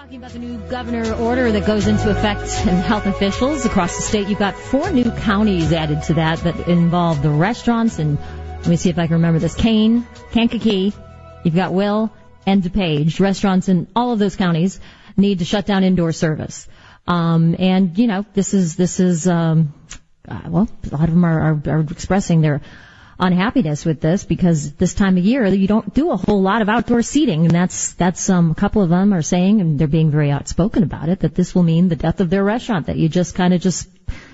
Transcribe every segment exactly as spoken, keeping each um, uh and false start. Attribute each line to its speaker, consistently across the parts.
Speaker 1: Talking about the new governor order that goes into effect in health officials across the state. You've got four new counties added to that that involve the restaurants, and let me see if I can remember this. Kane, Kankakee, you've got Will, and DuPage. Restaurants in all of those counties need to shut down indoor service. Um, and, you know, this is, this is, um, uh, well, a lot of them are, are, are expressing their unhappiness with this because this time of year you don't do a whole lot of outdoor seating, and that's that's um, a couple of them are saying, and they're being very outspoken about it, that this will mean the death of their restaurant, that you just kind of just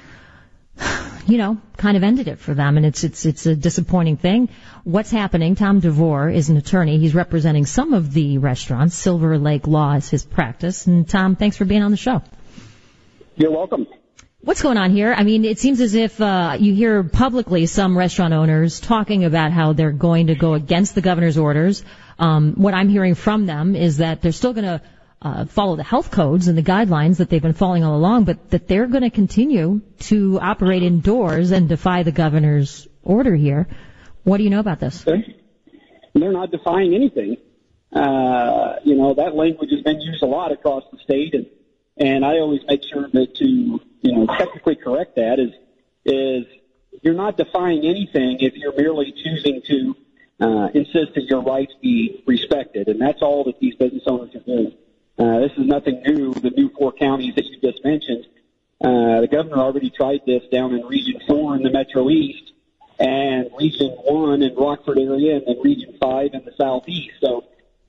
Speaker 1: you know kind of ended it for them, and it's it's it's a disappointing thing. What's happening? Tom DeVore is an attorney. He's representing some of the restaurants. Silver Lake Law is his practice. And Tom, thanks for being on the show.
Speaker 2: You're welcome.
Speaker 1: What's going on here? I mean, it seems as if uh, you hear publicly some restaurant owners talking about how they're going to go against the governor's orders. Um, what I'm hearing from them is that they're still going to uh, follow the health codes and the guidelines that they've been following all along, but that they're going to continue to operate indoors and defy the governor's order here. What do you know about this?
Speaker 2: Okay. They're not defying anything. Uh, you know, that language has been used a lot across the state, and And I always make sure that to, you know, technically correct that is, is you're not defying anything if you're merely choosing to uh, insist that your rights be respected. And that's all that these business owners are doing. Uh, this is nothing new. The new four counties that you just mentioned, uh, the governor already tried this down in Region four in the Metro East and Region one in Rockford area and then Region five in the Southeast. So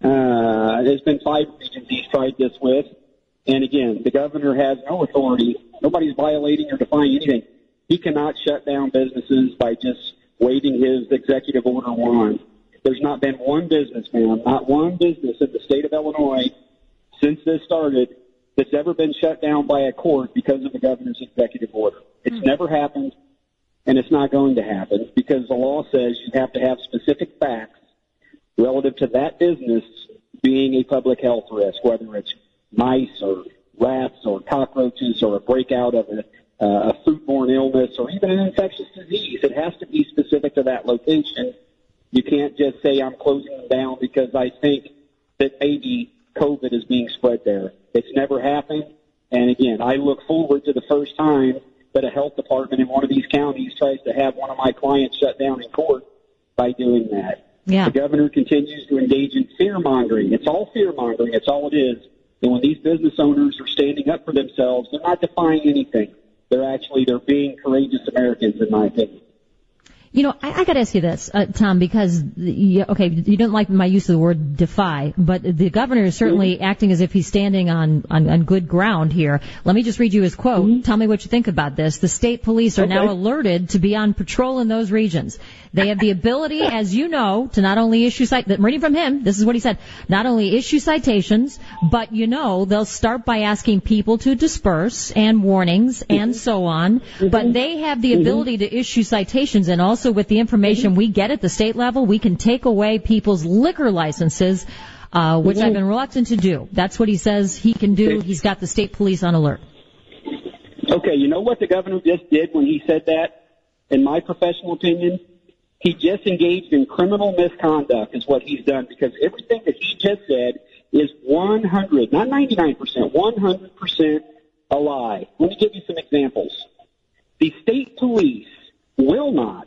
Speaker 2: uh, there's been five regions he's tried this with. And again, the governor has no authority. Nobody's violating or defying anything. He cannot shut down businesses by just waving his executive order wand. There's not been one business, ma'am, not one business in the state of Illinois since this started that's ever been shut down by a court because of the governor's executive order. It's mm-hmm. never happened, and it's not going to happen because the law says you have to have specific facts relative to that business being a public health risk, whether it's mice or rats or cockroaches or a breakout of a, uh, a foodborne illness or even an infectious disease. It has to be specific to that location. You can't just say I'm closing them down because I think that maybe COVID is being spread there. It's never happened. And again, I look forward to the first time that a health department in one of these counties tries to have one of my clients shut down in court by doing that.
Speaker 1: Yeah.
Speaker 2: The governor continues to engage in fear-mongering. It's all fear-mongering. It's all it is. And when these business owners are standing up for themselves, they're not defying anything. They're actually, they're being courageous Americans, in my opinion.
Speaker 1: You know, I, I got to ask you this, uh, Tom, because, you, okay, you don't like my use of the word defy, but the governor is certainly mm-hmm. acting as if he's standing on, on, on good ground here. Let me just read you his quote. Mm-hmm. Tell me what you think about this. The state police are okay. now alerted to be on patrol in those regions. They have the ability, as you know, to not only issue citations, I'm reading from him, this is what he said, not only issue citations, but, you know, they'll start by asking people to disperse and warnings mm-hmm. and so on. Mm-hmm. But they have the ability mm-hmm. to issue citations, and also with the information we get at the state level, we can take away people's liquor licenses, uh, which mm-hmm. I've been reluctant to do. That's what he says he can do. He's got the state police on alert.
Speaker 2: Okay, you know what the governor just did when he said that? In my professional opinion, he just engaged in criminal misconduct is what he's done, because everything that he just said is one hundred, not ninety-nine percent, one hundred percent a lie. Let me give you some examples. The state police will not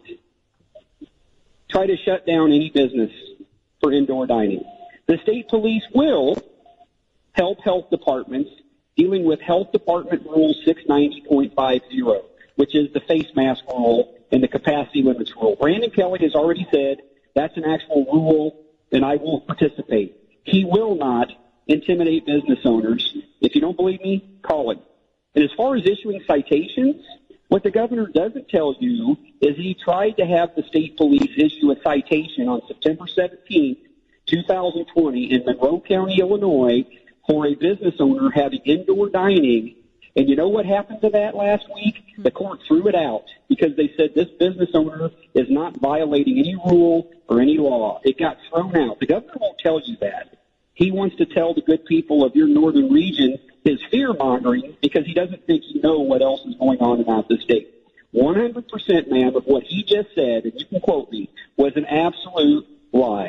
Speaker 2: try to shut down any business for indoor dining. The state police will help health departments dealing with Health Department Rule six ninety point five zero, which is the face mask rule and the capacity limits rule. Brandon Kelly has already said that's an actual rule, and I will participate. He will not intimidate business owners. If you don't believe me, call him. And as far as issuing citations, what the governor doesn't tell you is he tried to have the state police issue a citation on September seventeenth, twenty twenty in Monroe County, Illinois, for a business owner having indoor dining. And you know what happened to that last week? The court threw it out because they said this business owner is not violating any rule or any law. It got thrown out. The governor won't tell you that. He wants to tell the good people of your northern region his fear-mongering because he doesn't think you know what else is going on about the state. one hundred percent, ma'am, of what he just said, and you can quote me, was an absolute lie.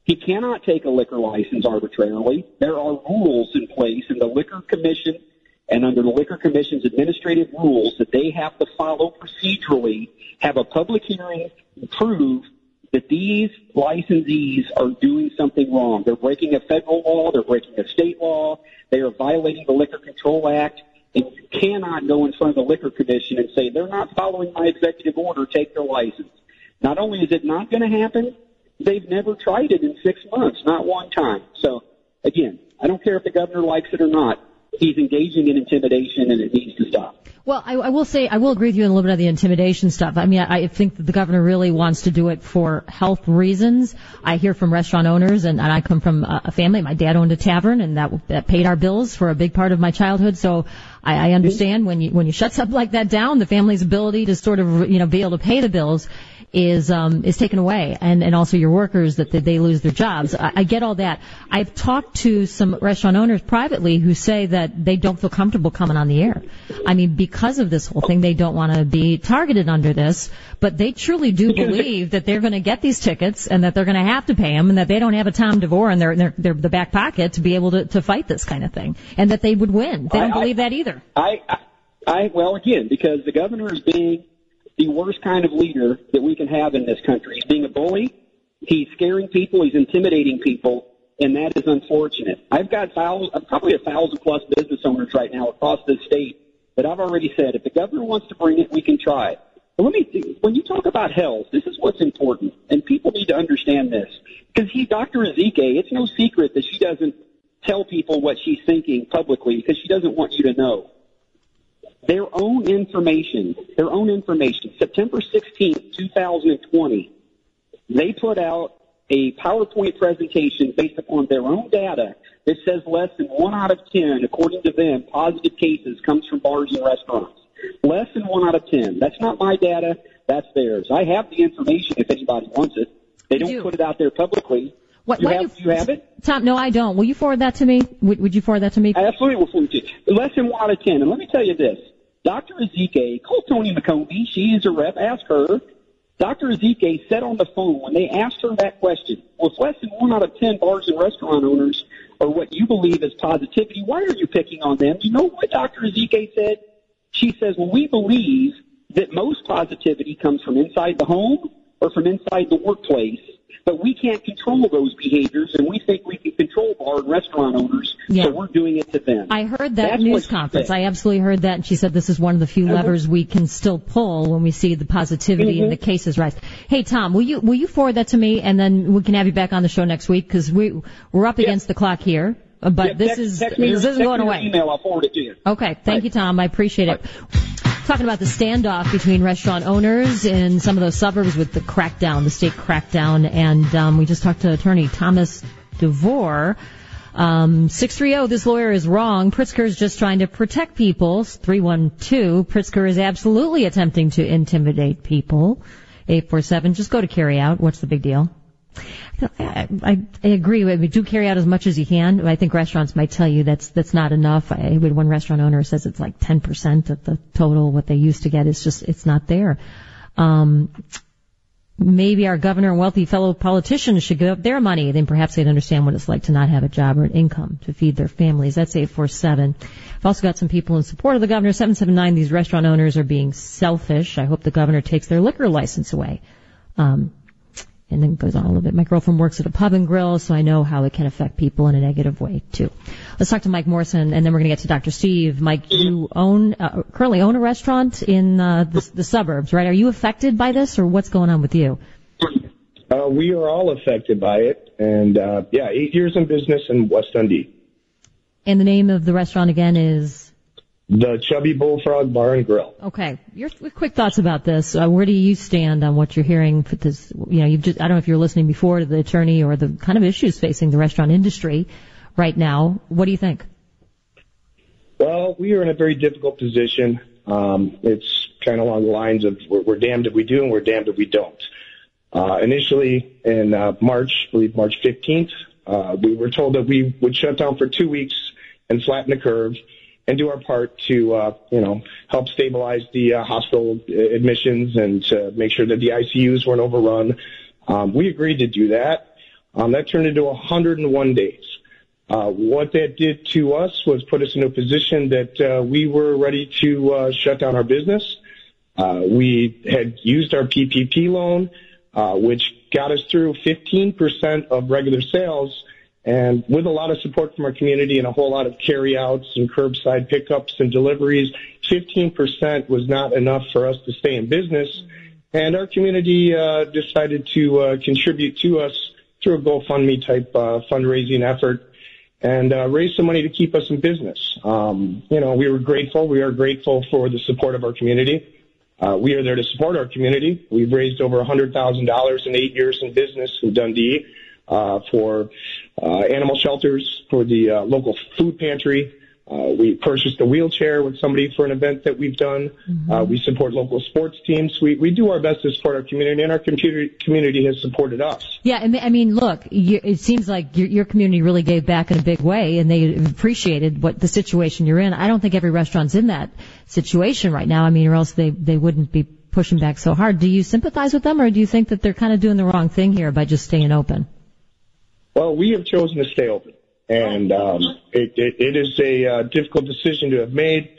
Speaker 2: He cannot take a liquor license arbitrarily. There are rules in place in the Liquor Commission and under the Liquor Commission's administrative rules that they have to follow procedurally, have a public hearing, prove that these licensees are doing something wrong. They're breaking a federal law. They're breaking a state law. They are violating the Liquor Control Act. And you cannot go in front of the Liquor Commission and say, they're not following my executive order, take their license. Not only is it not going to happen, they've never tried it in six months, not one time. So, again, I don't care if the governor likes it or not. He's engaging in intimidation, and it needs to stop.
Speaker 1: Well, I, I will say, I will agree with you on a little bit of the intimidation stuff. I mean, I, I think that the governor really wants to do it for health reasons. I hear from restaurant owners, and, and I come from a, a family. My dad owned a tavern, and that, that paid our bills for a big part of my childhood. So I, I understand when you when you shut something like that down, the family's ability to sort of, you know, be able to pay the bills is um is taken away, and and also your workers, that they lose their jobs. I, I get all that. I've talked to some restaurant owners privately who say that they don't feel comfortable coming on the air. I mean, because of this whole thing, they don't want to be targeted under this, but they truly do believe that they're going to get these tickets and that they're going to have to pay them, and that they don't have a Tom DeVore in their their, their the back pocket to be able to, to fight this kind of thing, and that they would win. They don't I, believe I, that either.
Speaker 2: I, I I well again, because the governor is being the worst kind of leader that we can have in this country. He's being a bully. He's scaring people. He's intimidating people, and that is unfortunate. I've got thousands, probably a thousand plus business owners right now across this state that I've already said, if the governor wants to bring it, we can try. But let me, when you talk about health, this is what's important, and people need to understand this. Because he, Doctor Ezike, it's no secret that she doesn't tell people what she's thinking publicly because she doesn't want you to know. Their own information, their own information, September sixteenth, twenty twenty, they put out a PowerPoint presentation based upon their own data that says less than one out of ten, according to them, positive cases comes from bars and restaurants. Less than one out of ten. That's not my data. That's theirs. I have the information if anybody wants it. They don't put it out there publicly.
Speaker 1: What,
Speaker 2: you,
Speaker 1: what
Speaker 2: have,
Speaker 1: you,
Speaker 2: you have it?
Speaker 1: Tom, no, I don't. Will you forward that to me? Would, would you forward that to me?
Speaker 2: I absolutely will forward it to you. Less than one out of ten. And let me tell you this. Doctor Ezike, call Tony McCombie. She is a rep. Ask her. Doctor Ezike said on the phone when they asked her that question, well, if less than one out of ten bars and restaurant owners are what you believe is positivity, why are you picking on them? You know what Doctor Ezike said? She says, well, we believe that most positivity comes from inside the home or from inside the workplace, but we can't control those behaviors, and we think we can control bar and restaurant owners, yeah. So we're doing it to them.
Speaker 1: I heard that
Speaker 2: That's
Speaker 1: news conference. I absolutely heard that, and she said this is one of the few uh-huh. levers we can still pull when we see the positivity mm-hmm. and the cases rise. Hey, Tom, will you will you forward that to me, and then we can have you back on the show next week, because we, we're up against yeah. the clock here. But yeah, this
Speaker 2: text,
Speaker 1: is
Speaker 2: text me,
Speaker 1: this isn't going away.
Speaker 2: Email, I'll forward it to you.
Speaker 1: Okay, thank
Speaker 2: right.
Speaker 1: you, Tom. I appreciate
Speaker 2: right.
Speaker 1: it. Talking about the standoff between restaurant owners in some of those suburbs with the crackdown, the state crackdown, and um, we just talked to attorney Thomas DeVore. Um, six three zero, this lawyer is wrong. Pritzker is just trying to protect people. three one two, Pritzker is absolutely attempting to intimidate people. eight four seven, just go to carry out. What's the big deal? I, I, I agree. We do carry out as much as you can. I think restaurants might tell you that's that's not enough. I, one restaurant owner says it's like ten percent of the total. What they used to get is just it's not there. Um, maybe our governor and wealthy fellow politicians should give up their money. Then perhaps they'd understand what it's like to not have a job or an income to feed their families. That's eight four seven. I've also got some people in support of the governor. seven seven nine. These restaurant owners are being selfish. I hope the governor takes their liquor license away. Um, And then it goes on a little bit. My girlfriend works at a pub and grill, so I know how it can affect people in a negative way, too. Let's talk to Mike Morrison, and then we're going to get to Doctor Steve. Mike, you own uh, currently own a restaurant in uh, the, the suburbs, right? Are you affected by this, or what's going on with you?
Speaker 3: Uh, we are all affected by it, and, uh, yeah, eight years in business in West Dundee.
Speaker 1: And the name of the restaurant, again, is?
Speaker 3: The Chubby Bullfrog Bar and Grill.
Speaker 1: Okay. Your quick thoughts about this. Uh, where do you stand on what you're hearing for this? You know, you've just, I don't know if you're listening before to the attorney or the kind of issues facing the restaurant industry right now. What do you think?
Speaker 3: Well, we are in a very difficult position. Um, it's kind of along the lines of we're, we're damned if we do and we're damned if we don't. Uh, initially in uh, March, I believe March fifteenth, uh, we were told that we would shut down for two weeks and flatten the curve and do our part to, uh, you know, help stabilize the uh, hospital admissions and to make sure that the I C Us weren't overrun. Um, we agreed to do that. Um, that turned into one hundred one days. Uh, what that did to us was put us in a position that uh, we were ready to uh, shut down our business. Uh, we had used our P P P loan, uh, which got us through fifteen percent of regular sales. And with a lot of support from our community and a whole lot of carryouts and curbside pickups and deliveries, fifteen percent was not enough for us to stay in business. And our community uh, decided to uh, contribute to us through a GoFundMe type uh, fundraising effort and uh, raise some money to keep us in business. Um, you know, we were grateful. We are grateful for the support of our community. Uh, we are there to support our community. We've raised over one hundred thousand dollars in eight years in business in Dundee uh, for uh, animal shelters, for the uh, local food pantry. Uh, we purchased a wheelchair with somebody for an event that we've done. Mm-hmm. Uh, we support local sports teams. We we do our best to support our community, and our computer, community has supported us.
Speaker 1: Yeah, I mean, look, you, it seems like your, your community really gave back in a big way, and they appreciated what the situation you're in. I don't think every restaurant's in that situation right now. I mean, or else they, they wouldn't be pushing back so hard. Do you sympathize with them, or do you think that they're kind of doing the wrong thing here by just staying open?
Speaker 3: Well, we have chosen to stay open. And um, it, it, it is a uh, difficult decision to have made.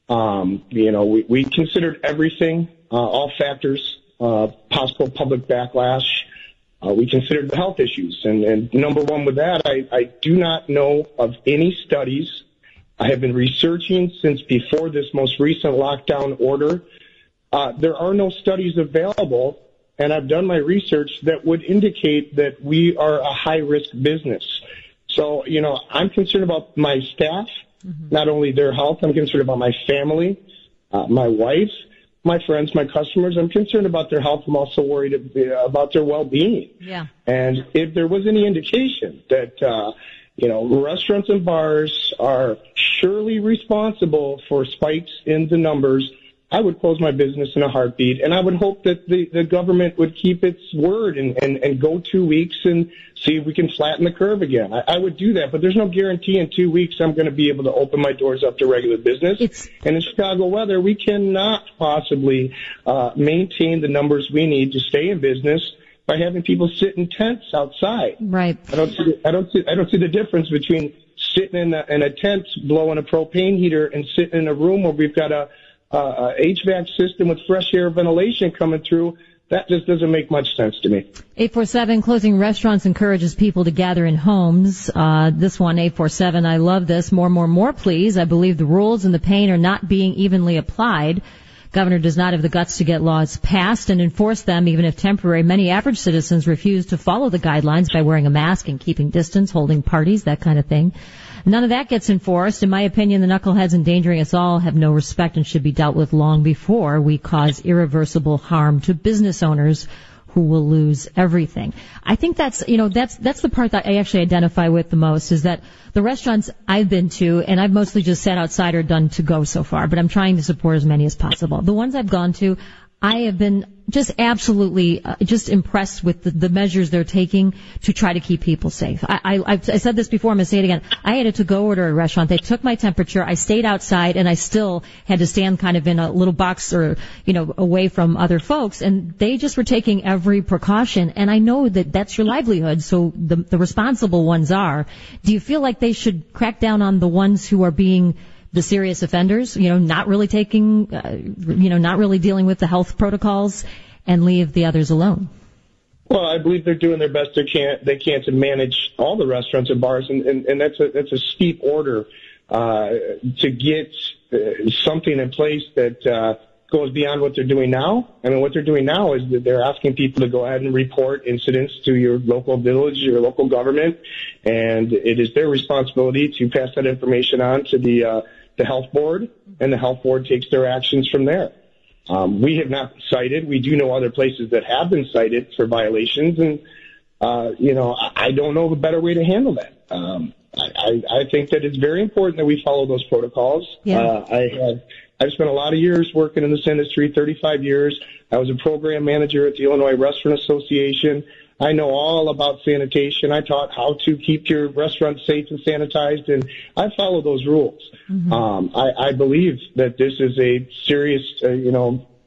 Speaker 3: Um, you know, we, we considered everything, uh, all factors, uh, possible public backlash. Uh, we considered the health issues. And, and number one with that, I, I do not know of any studies. I have been researching since before this most recent lockdown order. Uh, there are no studies available, and I've done my research that would indicate that we are a high-risk business. So, you know, I'm concerned about my staff, mm-hmm. not only their health. I'm concerned about my family, uh, my wife, my friends, my customers. I'm concerned about their health. I'm also worried about their well-being.
Speaker 1: Yeah.
Speaker 3: And if there was any indication that, uh, you know, restaurants and bars are surely responsible for spikes in the numbers, I would close my business in a heartbeat, and I would hope that the, the government would keep its word and, and, and go two weeks and see if we can flatten the curve again. I, I would do that, but there's no guarantee in two weeks I'm going to be able to open my doors up to regular business.
Speaker 1: It's...
Speaker 3: And in Chicago weather, we cannot possibly uh, maintain the numbers we need to stay in business by having people sit in tents outside.
Speaker 1: Right.
Speaker 3: I don't see the, I don't see I don't see the difference between sitting in a, in a tent blowing a propane heater and sitting in a room where we've got a Uh, H V A C system with fresh air ventilation coming through. That just doesn't make much sense to me.
Speaker 1: eight four seven, closing restaurants encourages people to gather in homes. Uh, this one, eight four seven, I love this. More, more, more, please. I believe the rules and the pain are not being evenly applied. Governor does not have the guts to get laws passed and enforce them, even if temporary. Many average citizens refuse to follow the guidelines by wearing a mask and keeping distance, holding parties, that kind of thing. None of that gets enforced. In my opinion, the knuckleheads endangering us all have no respect and should be dealt with long before we cause irreversible harm to business owners who will lose everything. I think that's, you know, that's, that's the part that I actually identify with the most, is that the restaurants I've been to, and I've mostly just sat outside or done to go so far, but I'm trying to support as many as possible. The ones I've gone to, I have been just absolutely uh, just impressed with the, the measures they're taking to try to keep people safe. I, I, I've, I said this before, I'm going to say it again. I had a to-go order at a restaurant. They took my temperature. I stayed outside, and I still had to stand kind of in a little box or, you know, away from other folks. And they just were taking every precaution. And I know that that's your livelihood, so the, the responsible ones are. Do you feel like they should crack down on the ones who are being the serious offenders, you know, not really taking, uh, you know, not really dealing with the health protocols, and leave the others alone?
Speaker 3: Well, I believe they're doing their best they can they can to manage all the restaurants and bars, and, and, and that's a that's a steep order uh, to get uh, something in place that uh, goes beyond what they're doing now. I mean, what they're doing now is that they're asking people to go ahead and report incidents to your local village, your local government, and it is their responsibility to pass that information on to the uh, the health board, and the health board takes their actions from there. Um, we have not cited. We do know other places that have been cited for violations, and, uh, you know, I, I don't know of a better way to handle that. Um, I, I think that it's very important that we follow those protocols.
Speaker 1: Yeah.
Speaker 3: Uh, I have, I've spent a lot of years working in this industry, thirty-five years. I was a program manager at the Illinois Restaurant Association. I know all about sanitation. I taught how to keep your restaurant safe and sanitized, and I follow those rules. Mm-hmm. Um, I, I believe that this is a serious, uh, you know,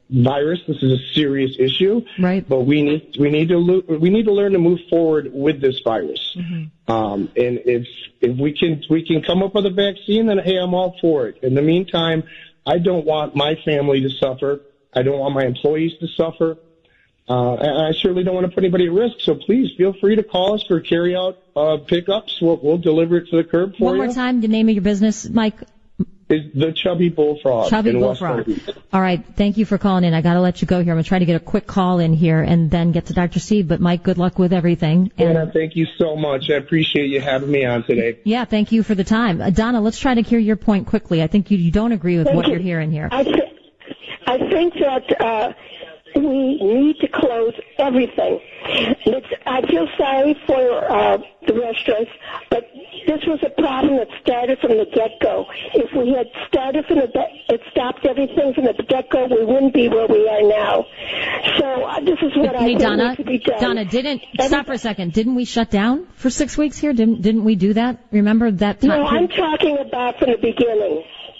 Speaker 3: virus. This is a serious issue.
Speaker 1: Right.
Speaker 3: But we need we need to lo- we need to learn to move forward with this virus.
Speaker 1: Mm-hmm.
Speaker 3: Um, and if if we can we can come up with a vaccine, then hey, I'm all for it. In the meantime, I don't want my family to suffer. I don't want my employees to suffer. Uh, and I certainly don't want to put anybody at risk. So please feel free to call us for carry-out uh, pickups. We'll, we'll deliver it to the curb for
Speaker 1: One
Speaker 3: you.
Speaker 1: more time, the name of your business, Mike.
Speaker 3: Is the Chubby Bullfrog.
Speaker 1: Chubby
Speaker 3: in
Speaker 1: Bullfrog.
Speaker 3: West
Speaker 1: All right. Thank you for calling in. I got to let you go here. I'm going to try to get a quick call in here and then get to Doctor Steve. But, Mike, good luck with everything. And
Speaker 3: Anna, thank you so much. I appreciate you having me on today.
Speaker 1: yeah, thank you for the time. Uh, Donna, let's try to hear your point quickly. I think you, you don't agree with
Speaker 4: Thank
Speaker 1: what
Speaker 4: you.
Speaker 1: you're hearing here.
Speaker 4: I, th- I think that uh, we need to close everything. It's, I feel sorry for uh, the restaurants, but this was a problem that started from the get-go. If we had started from the be- it stopped everything from the get-go, we wouldn't be where we are now. So uh, this is what I
Speaker 1: Hey,
Speaker 4: think
Speaker 1: Donna,
Speaker 4: needs to be done.
Speaker 1: Donna, didn't,
Speaker 4: Every-
Speaker 1: stop for a second. Didn't we shut down for six weeks here? Didn't, didn't we do that? Remember that time?
Speaker 4: No, I'm talking about from the beginning.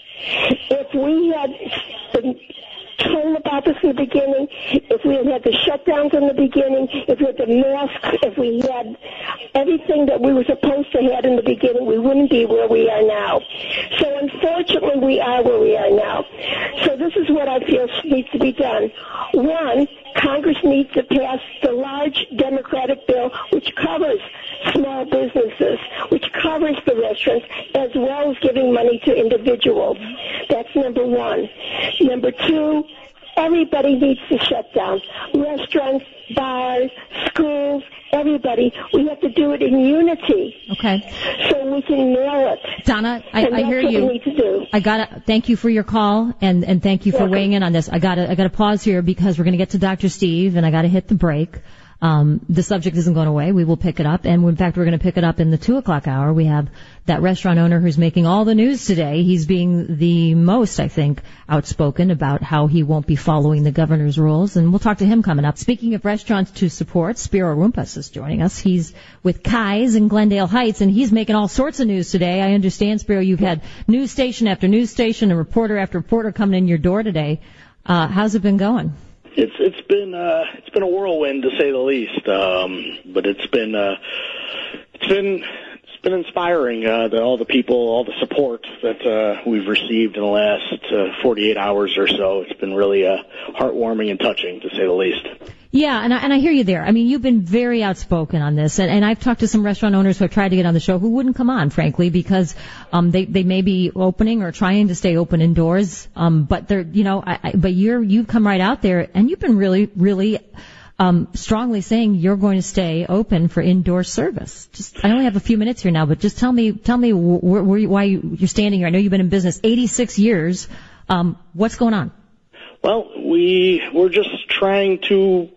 Speaker 4: If we had been told about this in the beginning, if we had had the shutdowns in the beginning, if we had the masks, if we had everything that we were supposed to have in the beginning, we wouldn't be where we are now. So unfortunately, we are where we are now. So this is what I feel needs to be done. One, Congress needs to pass the large Democratic bill which covers small businesses, which covers the restaurants, as well as giving money to individuals. That's number one. Number two, everybody needs to shut down. Restaurants, bars, schools, everybody. We have to do it in unity.
Speaker 1: Okay.
Speaker 4: So we can nail it.
Speaker 1: Donna, I,
Speaker 4: and
Speaker 1: I
Speaker 4: that's
Speaker 1: hear
Speaker 4: what
Speaker 1: you.
Speaker 4: we need to do.
Speaker 1: I gotta thank you for your call and, and thank you for
Speaker 4: Welcome.
Speaker 1: weighing in on this. I gotta I gotta pause here because we're gonna get to Doctor Steve and I gotta hit the break. Um, the subject isn't going away. We will pick it up, and in fact, we're going to pick it up in the two o'clock hour. We have that restaurant owner who's making all the news today. He's being the most, I think, outspoken about how he won't be following the governor's rules, and we'll talk to him coming up. Speaking of restaurants to support, Spiro Rumpas is joining us. He's with Kai's in Glendale Heights, and he's making all sorts of news today. I understand, Spiro, you've had news station after news station and reporter after reporter coming in your door today. Uh, how's it been going?
Speaker 5: It's it's been uh, it's been a whirlwind to say the least, um, but it's been uh, it's been it's been inspiring. Uh, that all the people, all the support that uh, we've received in the last uh, forty-eight hours or so. It's been really uh, heartwarming and touching, to say the least.
Speaker 1: Yeah, and I, and I hear you there. I mean, you've been very outspoken on this, and, and I've talked to some restaurant owners who have tried to get on the show who wouldn't come on, frankly, because um, they they may be opening or trying to stay open indoors. Um, but they're, you know, I, I, but you're you've come right out there, and you've been really, really um, strongly saying you're going to stay open for indoor service. Just, I only have a few minutes here now, but just tell me, tell me wh- wh- wh- why you, you're standing here. I know you've been in business eighty-six years. Um, what's going on?
Speaker 5: Well, we we're just trying to,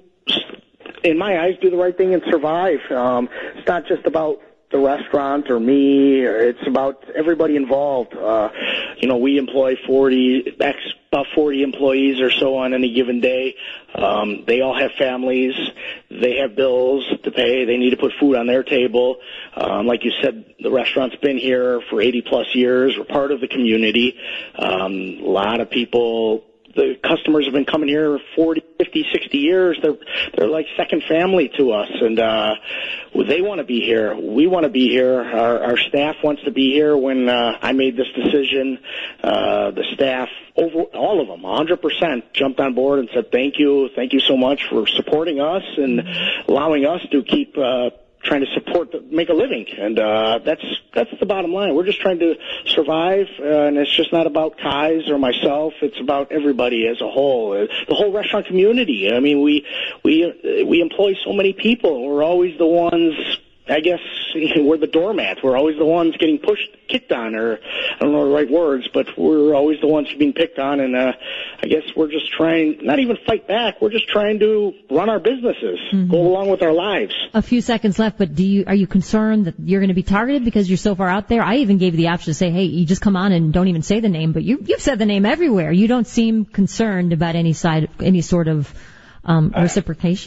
Speaker 5: in my eyes, do the right thing and survive. Um, it's not just about the restaurant or me, or it's about everybody involved. Uh, you know, we employ forty, about forty employees or so on any given day. Um, they all have families. They have bills to pay. They need to put food on their table. Um, like you said, the restaurant's been here for eighty plus years. We're part of the community. Um, a lot of people, the customers have been coming here forty, fifty, sixty years. They're they're like second family to us, and uh, they want to be here. We want to be here. Our, our staff wants to be here. When uh, I made this decision, uh, the staff, over all of them, one hundred percent, jumped on board and said, "Thank you, thank you so much for supporting us and allowing us to keep." Uh, trying to support, the, make a living, and uh, that's that's the bottom line. We're just trying to survive, uh, and it's just not about Kai's or myself. It's about everybody as a whole, uh, the whole restaurant community. I mean, we we uh, we employ so many people. We're always the ones. I guess we're the doormats. We're always the ones getting pushed, kicked on, or I don't know the right words, but we're always the ones being picked on. And uh, I guess we're just trying, not even fight back. We're just trying to run our businesses, mm-hmm. go along with our lives.
Speaker 1: A few seconds left, but do you are you concerned that you're going to be targeted because you're so far out there? I even gave you the option to say, hey, you just come on and don't even say the name, but you you've said the name everywhere. You don't seem concerned about any side, any sort of um, reciprocation.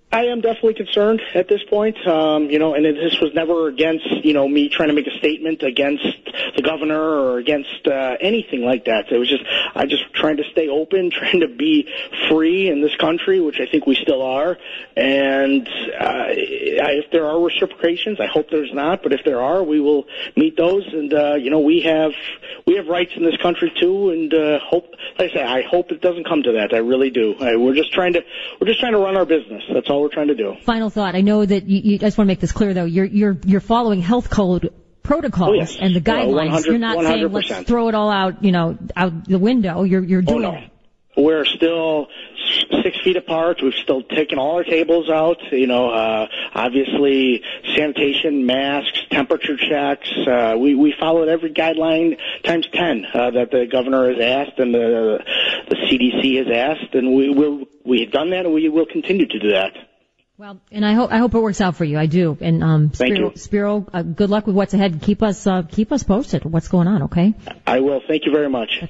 Speaker 5: I am definitely concerned at this point, um, you know, and it, this was never against, you know, me trying to make a statement against the governor or against uh, anything like that. It was just, I just trying to stay open, trying to be free in this country, which I think we still are. And uh, if there are reciprocations, I hope there's not, but if there are, we will meet those. And uh, you know, we have we have rights in this country too. And uh, hope, like I say, I hope it doesn't come to that. I really do. I, we're just trying to we're just trying to run our business. That's all we're trying to do.
Speaker 1: Final thought. I know that you, you I just want to make this clear, though. You're you're you're following health code protocols
Speaker 5: oh, yes.
Speaker 1: and the guidelines. You're not
Speaker 5: one hundred percent.
Speaker 1: saying let's throw it all out, you know, out the window. You're you're doing
Speaker 5: oh, no.
Speaker 1: it.
Speaker 5: We're still six feet apart. We've still taken all our tables out. You know, uh, obviously sanitation, masks, temperature checks. Uh, we we followed every guideline times ten uh, that the governor has asked and the the C D C has asked, and we will we've done that, and we will continue to do that.
Speaker 1: Well, and I hope I hope it works out for you. I do. And um,
Speaker 5: Thank
Speaker 1: Spiro,
Speaker 5: you.
Speaker 1: Spiro uh, good luck with what's ahead. Keep us uh, keep us posted. What's going on? Okay.
Speaker 5: I will. Thank you very much.